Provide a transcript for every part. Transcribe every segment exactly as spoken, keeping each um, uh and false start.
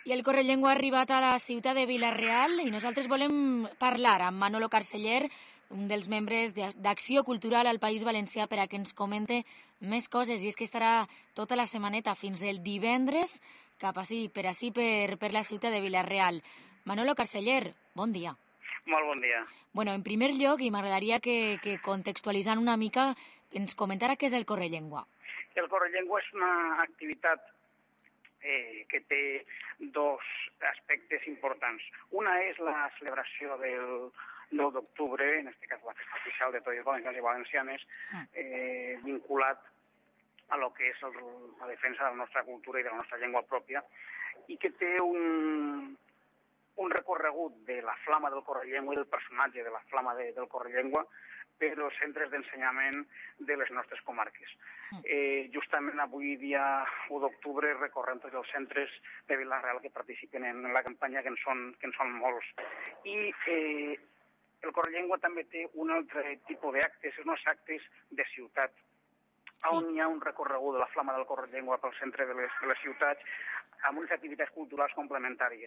I el Correllengua ha arribat a la ciutat de Vila-real i nosaltres volem parlar amb Manolo Carceller, un dels membres d'Acció Cultural al País Valencià, per a que ens comente més coses. I és que estarà tota la setmaneta fins el divendres cap així, per així, per, per la ciutat de Vila-real. Manolo Carceller, bon dia. Molt bon dia. Bueno, en primer lloc, i m'agradaria que, que contextualitzant una mica, ens comentara què és el Correllengua. El Correllengua és una activitat eh, que té dos aspectes importants. Una és la celebració del nou d'octubre, en aquest cas la festa oficial de tots els valencians i valencianes, eh, vinculat a lo que és el, la defensa de la nostra cultura i de la nostra llengua pròpia, i que té un, un recorregut de la flama del Correllengua i del personatge de la flama de, del Correllengua per als centres d'ensenyament de les nostres comarques. Eh, justament avui, dia u d'octubre, recorrem tots els centres de Vila-real que participen en la campanya, que en són, que en són molts. I eh, el Correllengua també té un altre tipus d'actes, són els actes de ciutat, sí, on hi ha un recorregut de la flama del Correllengua pel centre de les, de les ciutats, amb unes activitats culturals complementàries.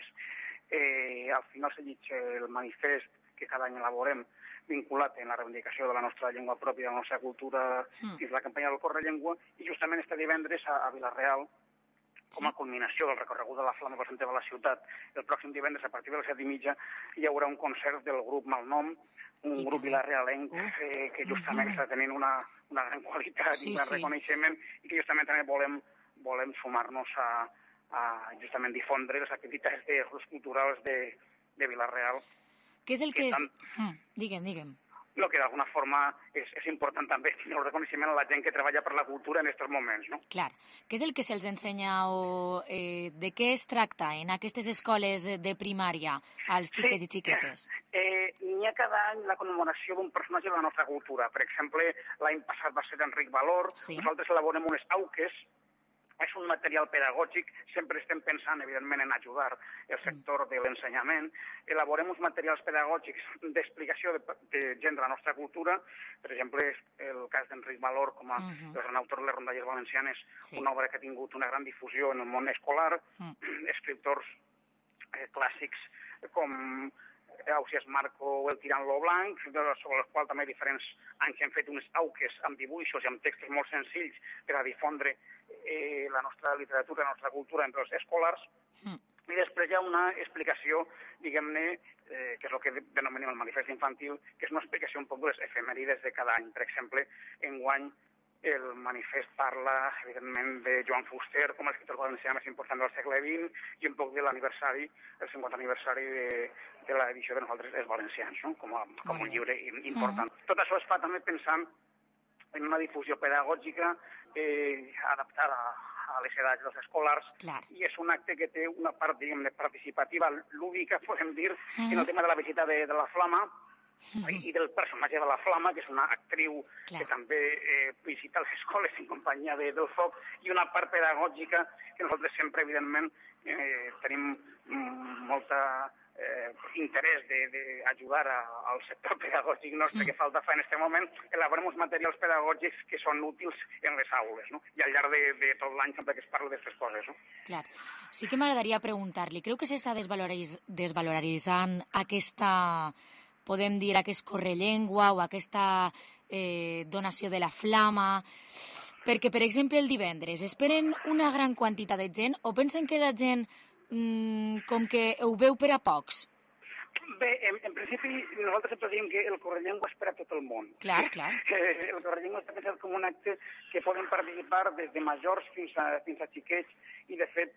Eh, al final se llig el manifest que cada any elaborem, vinculat en la reivindicació de la nostra llengua pròpia, de la nostra cultura, mm. dins la campanya del Correllengua, i justament este divendres a, a Vila-real, com a culminació del recorregut de la flama pel centre de la ciutat, el pròxim divendres, a partir de les set i mitja, hi haurà un concert del grup Malnom, un I grup vilarrealenc eh, que justament està tenint una, una gran qualitat sí, i un gran sí. reconeixement, i que justament també volem, volem sumar-nos a, a justament difondre les activitats de grups culturals de, de Vila-real. Què és el que, que és? Tant... Mm, digue'm, digue'm. No, que d'alguna forma és, és important també tenir el reconeixement a la gent que treballa per la cultura en aquests moments, no? Clar. Què és el que se'ls ensenya o eh, de què es tracta en aquestes escoles de primària als xiquets sí. i xiquetes? Eh, N'hi ha cada any la commemoració d'un personatge de la nostra cultura. Per exemple, l'any passat va ser Enric Valor. Sí. Nosaltres elaborem unes auques. És un material pedagògic, sempre estem pensant, evidentment, en ajudar el sector de l'ensenyament. Elaborem uns materials pedagògics d'explicació de, de gent de la nostra cultura. Per exemple, el cas d'Enric Valor, com a uh-huh. el gran autor de les rondalles valencianes, sí. una obra que ha tingut una gran difusió en el món escolar. Uh-huh. Escriptors eh, clàssics com Ausiàs Marco o el Tirant Lo Blanc, sobre els quals també diferents anys hem fet unes auques amb dibuixos i amb textos molt senzills per a difondre eh, la nostra literatura, la nostra cultura entre els escolars. Mm. I després hi ha una explicació, diguem-ne, eh, que és el que denominem el manifest infantil, que és una explicació un poc de les efemèrides de cada any. Per exemple, enguany el manifest parla, evidentment, de Joan Fuster com a escriptor valencià més important del segle vint i un poc de l'aniversari, el cinquantè aniversari de, de l'edició de Nosaltres els Valencians, no? com, a, com un llibre important. Mm. Tot això es fa també pensant en una difusió pedagògica eh, adaptada a les edats dels escolars. Clar. I és un acte que té una part, diguem-ne, participativa, lúdica, podem dir, mm. en el tema de la visita de, de la flama, Mm-hmm. i del personatge de la Flama, que és una actriu Clar. que també eh, visita les escoles en companyia de, del foc, i una part pedagògica que nosaltres sempre, evidentment, eh, tenim mm, molta eh, interès d'ajudar al sector pedagògic nostre mm. que falta fa en aquest moment. Elaborem uns materials pedagògics que són útils en les aules, no? I al llarg de, de tot l'any sempre que es parla d'aquestes coses. No? Clar. Sí que m'agradaria preguntar-li, creu que s'està desvaloriz- desvaloritzant aquesta... podem dir aquest Correllengua o aquesta eh, donació de la flama, perquè, per exemple, el divendres esperen una gran quantitat de gent o pensen que la gent mmm, com que ho veu per a pocs? Bé, en, en principi, nosaltres sempre diem que el Correllengua és per a tot el món. Clar, clar. Eh, el Correllengua està pensat com un acte que poden participar des de majors fins a, fins a xiquets, i, de fet,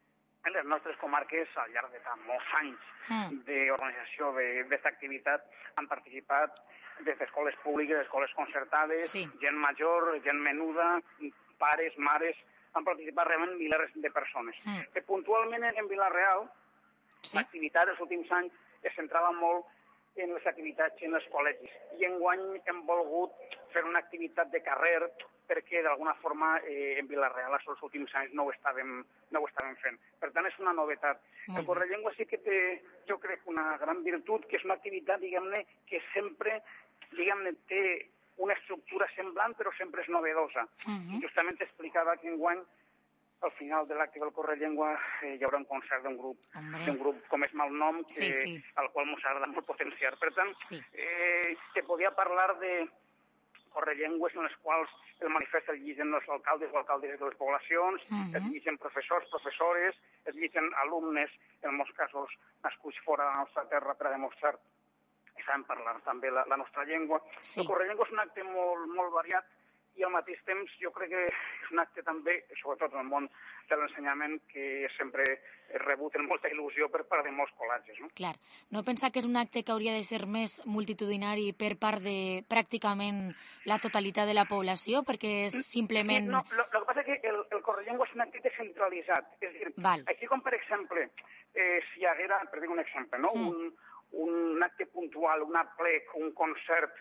en les nostres comarques, al llarg de tant molts anys mm. d'organització d'aquesta activitat, han participat des d'escoles públiques, escoles concertades, sí. gent major, gent menuda, pares, mares, han participat realment milers de persones. Mm. Que puntualment en Vila-real, sí. l'activitat dels últims anys es centrava molt en les activitats en els col·legis. I enguany hem volgut fer una activitat de carrer, perquè d'alguna forma eh, en Vila-real els últims anys no ho estàvem, no ho estàvem fent. Per tant, és una novetat. Mm. El Correllengua sí que té, jo crec, una gran virtut, que és una activitat, diguem-ne, que sempre, diguem-ne, té una estructura semblant, però sempre és novedosa. Mm-hmm. I justament explicava que enguany al final de l'acte del Correllengua eh, hi haurà un concert d'un grup, d'un grup com és Malnom, que, sí, sí. al qual ens agrada molt potenciar. Per tant, sí. eh, te podia parlar de correllengües en les quals el manifest el llegeixen els alcaldes o alcaldes de les poblacions, uh -huh. el llegeixen professors, professores, el llegeixen alumnes, en molts casos nascuts fora de la nostra terra per a demostrar que saben parlar també la, la nostra llengua. Sí. El correllengua és un acte molt, molt variat i al mateix temps jo crec que és un acte també, sobretot en el món de l'ensenyament, que sempre he rebut amb molta il·lusió per part de molts col·legis. No? Clar. No pensa que és un acte que hauria de ser més multitudinari per part de pràcticament la totalitat de la població, perquè és simplement... Sí, no, lo, lo que passa és que el, el correllengua és un acte descentralitzat. És a dir, Val. Aquí com per exemple, eh, si hi haguera, per dir un exemple, no? Mm. un, un acte puntual, un aplec, un concert,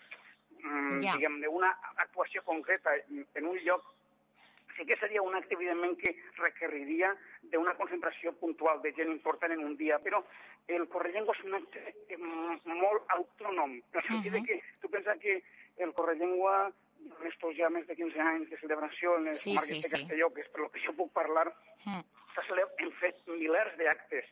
mm, ja. diguem-ne, una actuació concreta en un lloc, sí que seria un acte, evidentment, que requeriria d'una concentració puntual de gent important en un dia, però el correllengua és un acte molt autònom, en el sentit uh -huh. que tu penses que el correllengua, en estos ja més de quinze anys de celebració en les sí, comarques sí, de sí. Castelló, que és per lo que jo puc parlar, uh -huh. hem fet milers d'actes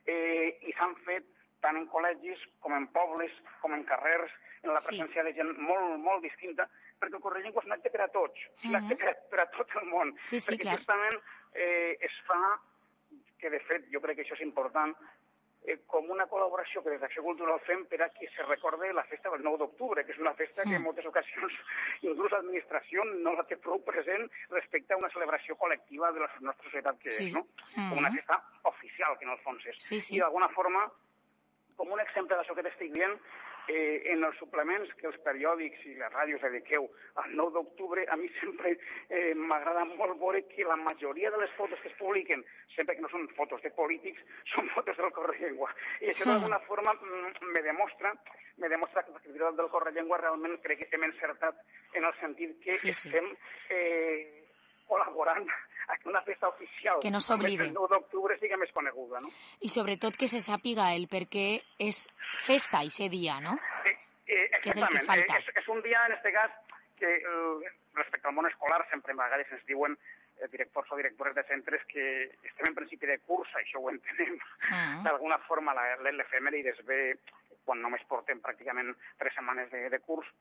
eh, i s'han fet tant en col·legis com en pobles, com en carrers, en la presència sí. de gent molt, molt distinta, perquè el correllengua és un acte per a tots, és un acte per a, per a tot el món, sí, sí, perquè clar. justament eh, es fa, que de fet jo crec que això és important, eh, com una col·laboració que des d'Acció Cultural fem per a que se recorde la festa del nou d'octubre, que és una festa que en moltes ocasions inclús l'administració no la té prou present respecte a una celebració col·lectiva de la nostra societat que sí. és, no? Com una festa oficial, que en el fons és. Sí, sí. I d'alguna forma, com un exemple d'això que t'estic dient, eh, en els suplements que els periòdics i les ràdios dediqueu al nou d'octubre, a mi sempre eh, m'agrada molt veure que la majoria de les fotos que es publiquen, sempre que no són fotos de polítics, són fotos del correllengua. I això d'alguna forma me demostra, me demostra que l'activitat del correllengua realment crec que estem encertat en el sentit que sí, sí. estem eh, col·laborant a que una festa oficial que no s'oblide. El nou d'octubre sigui més coneguda, no? I sobretot que se sàpiga el per què és festa aquest dia, no? Eh, eh, que és el que falta. Eh, és, és un dia, en aquest cas, que eh, respecte al món escolar sempre a vegades ens diuen eh, directors o directores de centres que estem en principi de curs, això ho entenem. Uh-huh. D'alguna forma l'efemèrides ve quan només portem pràcticament tres setmanes de, de curs,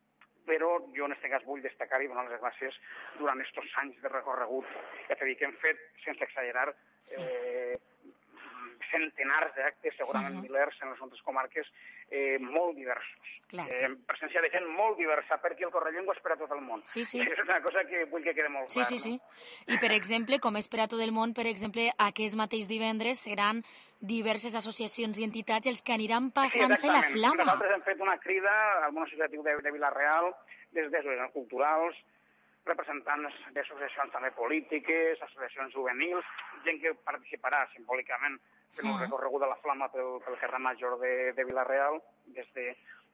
però jo en aquest cas vull destacar i donar les gràcies durant aquests anys de recorregut, ja t'he dit que hem fet, sense exagerar, sí. eh, centenars d'actes, segurament uh-huh. milers en les nostres comarques, eh, molt diversos. Eh, en presència de gent molt diversa, perquè el correllengua és per a tot el món. Sí, sí. És una cosa que vull que quede molt sí, clar. Sí, sí, no? sí. I, per exemple, com és per a tot el món, per exemple, aquest mateix divendres seran diverses associacions i entitats els que aniran passant-se sí, la flama. Nosaltres hem fet una crida al món associatiu de, de Vila-real, des d'associacions culturals, representants d'associacions també polítiques, associacions juvenils, gent que participarà simbòlicament fent un recorregut de la flama pel, pel carrer Major de, de Vila-real, des de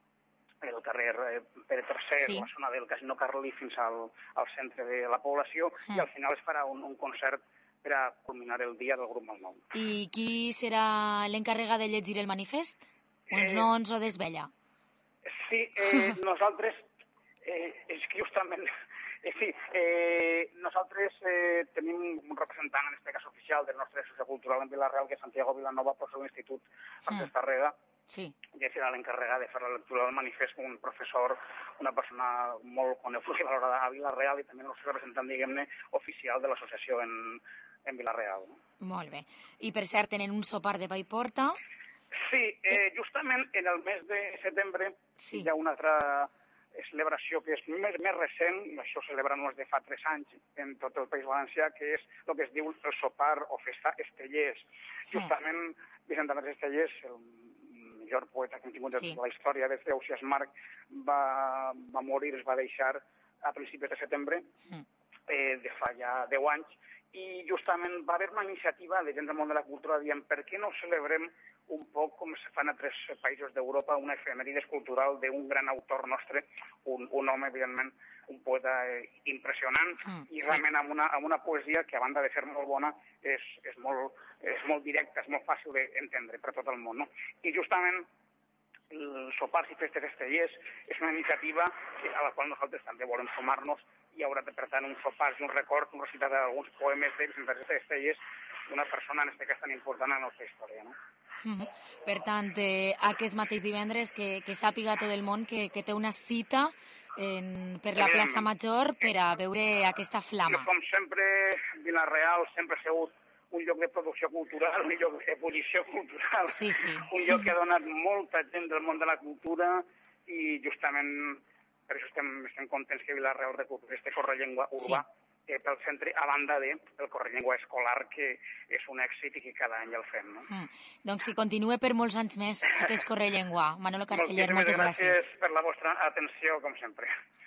el carrer Pere tercer, sí. la zona del Casino Carlí, fins al, al centre de la població, mm. i al final es farà un, un concert per a culminar el dia del grup Malnom. I qui serà l'encarregat de llegir el manifest? Uns eh, noms o desvella? Sí, eh, nosaltres, eh, és que justament, eh, sí, eh, nosaltres eh, tenim un representant, en aquest cas oficial, del nostre associació cultural en Vila-real, que és Santiago Vilanova, professor de l'Institut Francesc Tarrega, sí. que serà l'encarregat de fer la lectura del manifest, un professor, una persona molt coneguda i valorada a Vila-real, i també el nostre representant, diguem-ne, oficial de l'associació en, en Vila-real. Molt bé. I per cert, tenen un sopar de pa i porta? Sí, eh, justament en el mes de setembre sí. hi ha una altra celebració que és més, més recent, això celebra només de fa tres anys en tot el País Valencià, que és el que es diu el sopar o festa Estellers. Sí. Justament Vicent Andrés Estellers, el millor poeta que hem tingut sí. de la història des d'Ausiàs Marc, va, va morir, es va deixar a principis de setembre, mm. eh, de fa ja deu anys, i justament va haver una iniciativa de gent del món de la cultura dient per què no celebrem un poc com se fan a altres països d'Europa una efemèrides cultural d'un gran autor nostre, un, un home, evidentment, un poeta impressionant mm, i realment sí. amb, una, amb una poesia que a banda de ser molt bona és, és, molt, és molt directa, és molt fàcil d'entendre per tot el món. No? I justament el Sopars i Festes Estellers és una iniciativa a la qual nosaltres també volem sumar-nos hi haurà, per tant, un sopars i un record, un recitat d'alguns poemes d'ells, d'elles, d'una persona, en aquest cas, tan important en la nostra història, no? Mm-hmm. Per tant, eh, aquest mateix divendres que, que sàpiga tot el món que, que té una cita en, per la plaça Major per a veure aquesta flama. Com sempre, Vila-real sempre ha sigut un lloc de producció cultural, un lloc d'ebullició cultural, sí, sí. un lloc que ha donat molta gent del món de la cultura i justament per això estem, estem contents que Vila-real recuperi este correllengua urbà, sí, que pel centre, a banda del correllengua escolar, que és un èxit i que cada any el fem. No? Mm. Doncs si continua per molts anys més aquest correllengua. Manolo Carceller, moltes gràcies. Moltíssimes gràcies per la vostra atenció, com sempre.